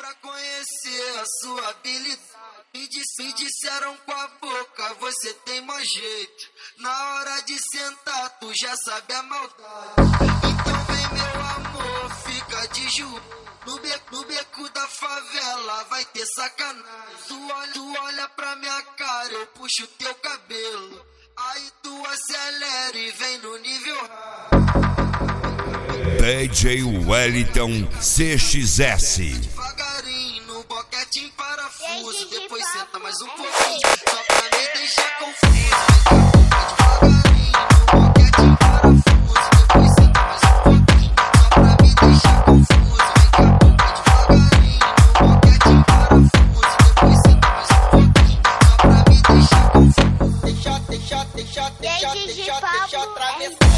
pra conhecer a sua habilidade. Me disseram com a boca, você tem mau jeito. Na hora de sentar, tu já sabe a maldade. Então vem meu amor, fica de joelho. No beco da favela vai ter sacanagem. Tu olha pra minha cara, eu puxo teu cabelo. Aí tu acelera e vem no nível DJ Wellington CXS. devagarinho, no boquete em parafuso. Depois senta mais um pouquinho, só pra me deixar confuso. Devagarinho, no boquete em parafuso. Depois senta mais um pouquinho, só pra me deixar confuso. Devagarinho, no boquete em parafuso. Depois senta mais um pouquinho, só pra me deixar confuso. Deixa atravessar.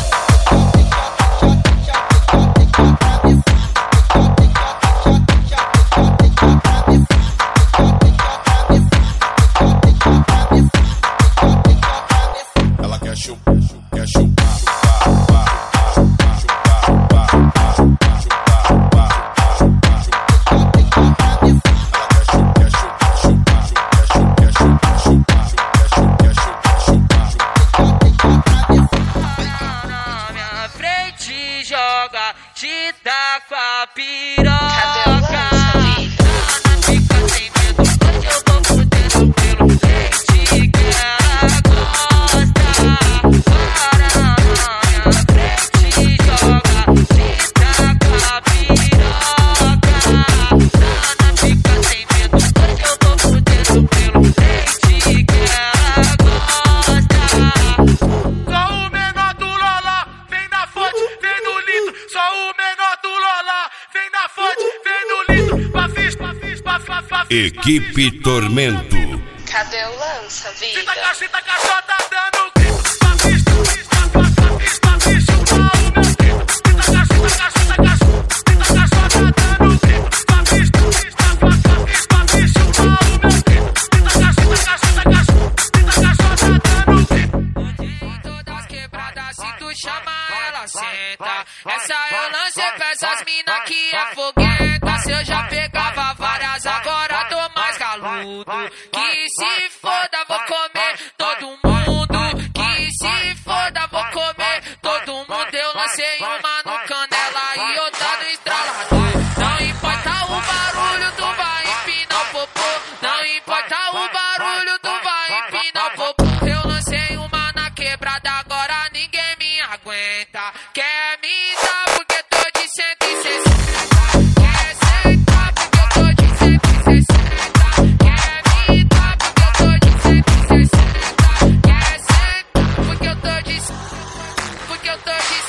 Joga, te dá com a piroca. Fica sem medo, hoje eu vou fudendo pelo leite que ela gosta. Para na minha frente, joga, te dá com a piroca. Fica sem medo, hoje eu vou fudendo pelo leite que ela gosta. Só o menor do Lola, vem na fonte, vem no litro. Só o menor do Lola, vem na fonte, vem no litro. Equipe Tormento. Cadê o lança, vida? Cita cachorro, tá dando grito. Bicho, o meu grito. Cita cachorro, tá dando grito. Bicho, o meu grito. Cita cachorro, tá dando grito. Em todas as quebradas, se tu chama ela, senta. Essa eu lancei pra essas mina que é fogueta. Se eu já pegava várias, agora tô mais galudo. Que se foda, vou comer todo mundo. Que se foda, vou comer todo mundo. Eu lancei uma no canela e outra no estralador. Não importa o barulho, tu vai empinar o popô. Não importa o barulho, tu vai empinar o popô. Eu lancei uma na quebrada, agora ninguém me aguenta. Quer me dar porque tô de 160. Quer sentar porque eu tô de 160. Quer me dar porque eu tô de 160. Quer sentar porque eu tô de... Porque eu tô de...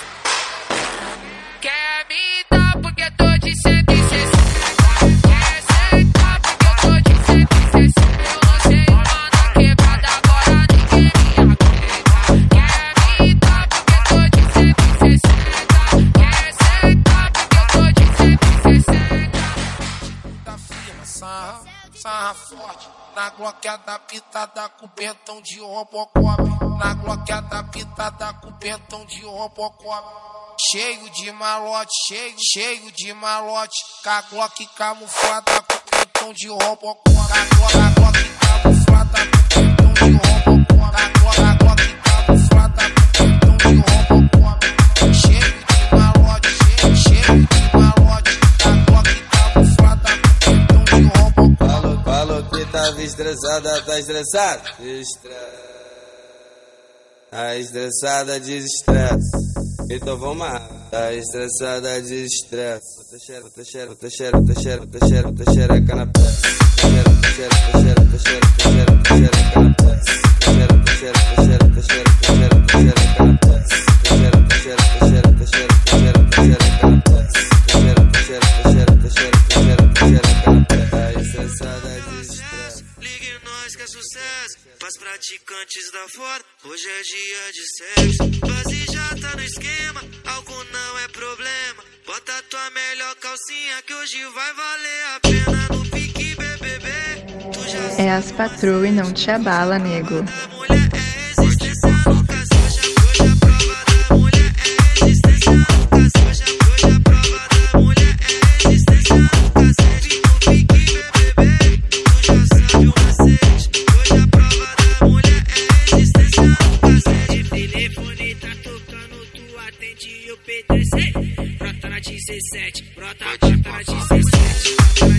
Quer me dar porque eu tô de 160. Quer sentar porque eu tô de 160. Eu lancei uma na quebrada, agora ninguém me aguenta. Quer me dar porque eu tô de 160. Quer sentar porque eu tô de 160. Da firma, sarra forte. Na gloqueada pitada com pentão de Robocop. Na gloqueada pitada com pentão de Robocop. Cheio de malote, cheio de malote. Com a Glock camuflada com pentão de Robocop. Com a Glock camuflada com pentão de Robocop. A Glock camuflada com pentão de Robocop. Cheio de malote, cheio de malote. Com a Glock camuflada com pentão de Robocop. Falou que tava estressada, tá estressado? Tá estressada, desestresse. Então vamos lá. Tá estressada, desestresse. Bota xereca na peça. Xereca na peça. Xereca na peça. Tá estressada, desestresse. Ligue nós que é sucesso. Pras praticantes da fora, hoje é dia de sexo. Base já tá no esquema, álcool não é problema. Bota tua melhor calcinha que hoje vai valer a pena no pique BBB. Tu já É as patroa e não te abala, nego. da mulher é resistência nunca seja. Hoje a prova da mulher é resistência nunca seja. Hoje a prova da mulher é resistência nunca seja. No pique o peito descer. Brota na 17, brota na 17.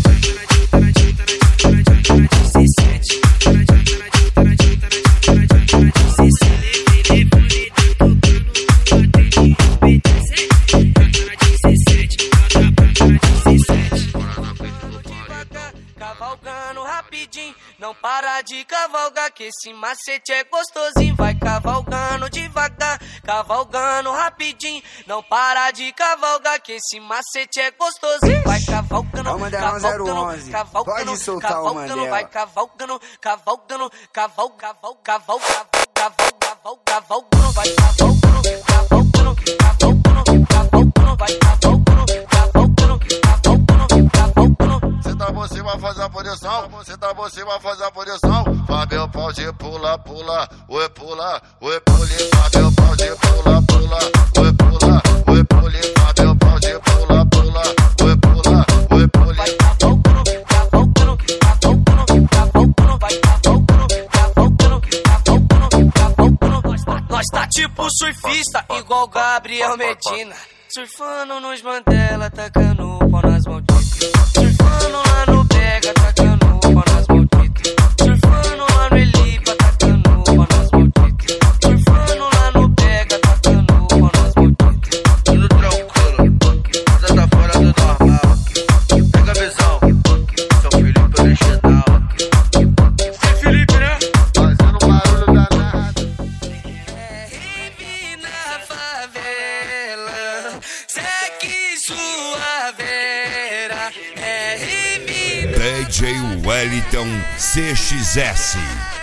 Cavalgando rapidinho, não para de cavalgar, que esse macete é gostosinho. Vai cavalgando devagar, cavalgando rapidinho, não para de cavalgar, que esse macete é gostosinho. Vai cavalgando, cavalgando, cavalgando, cavalgando, vai cavalgando, cavalgando, cavalgando, cavalgando, cavalgando, vai cavalgando, cavalgando, cavalgando, cavalgando, vai cavalgando, cavalgando, cavalgando, cavalgando. Senta você vai fazer a posição, senta você vai fazer a posição. Vai meu pau de pula, pula, oi pula, oi pule. Vai meu pau de pula, pula, oi pula, oi pule. Vai meu pau de pula, pula, oi pula, oi pule. Vai cavalgando, cavalgando, cavalgando, cavalgando, vai cavalgando, cavalgando, cavalgando, cavalgando. Nós tá tipo surfista, igual Gabriel Medina, surfando nos Mandela, tacando pau nas malditas. Surfando lá no Pega, tacando pau nas malditas. Surfando lá no Elipa, tacando pau nas malditas. Surfando lá no Pega, tacando pau nas malditas. Tudo tranquilo, você tá fora do normal. Pega a visão, São Felipe original. Seu Felipe, né? Fazendo barulho danado. É rave na favela, segue sua vera. É rave DJ Wellington CXS.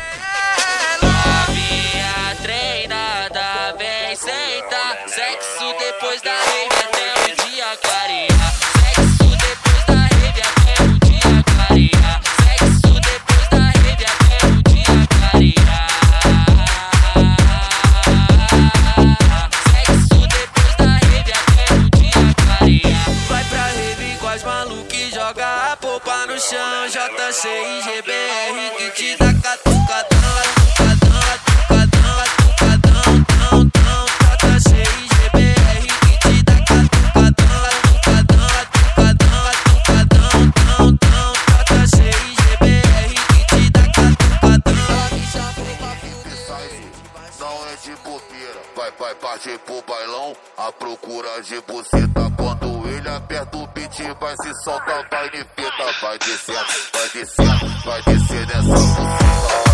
Novinha treinada, vem sentar. Sexo depois da rave até o dia clarear. Sexo depois da rave até o dia clarear. Sexo depois da rave até o dia clarear. Sexo depois da rave até o dia clarear. Vai pra rave com as malucas e joga a popa no chão. JC e GBR que te dá catucadão. Não é de bobeira, vai partir pro bailão à procura de buceta. Quando ele aperta o beat, vai se soltar, vai de fita. Vai descendo, vai descendo, vai descer nessa buceta.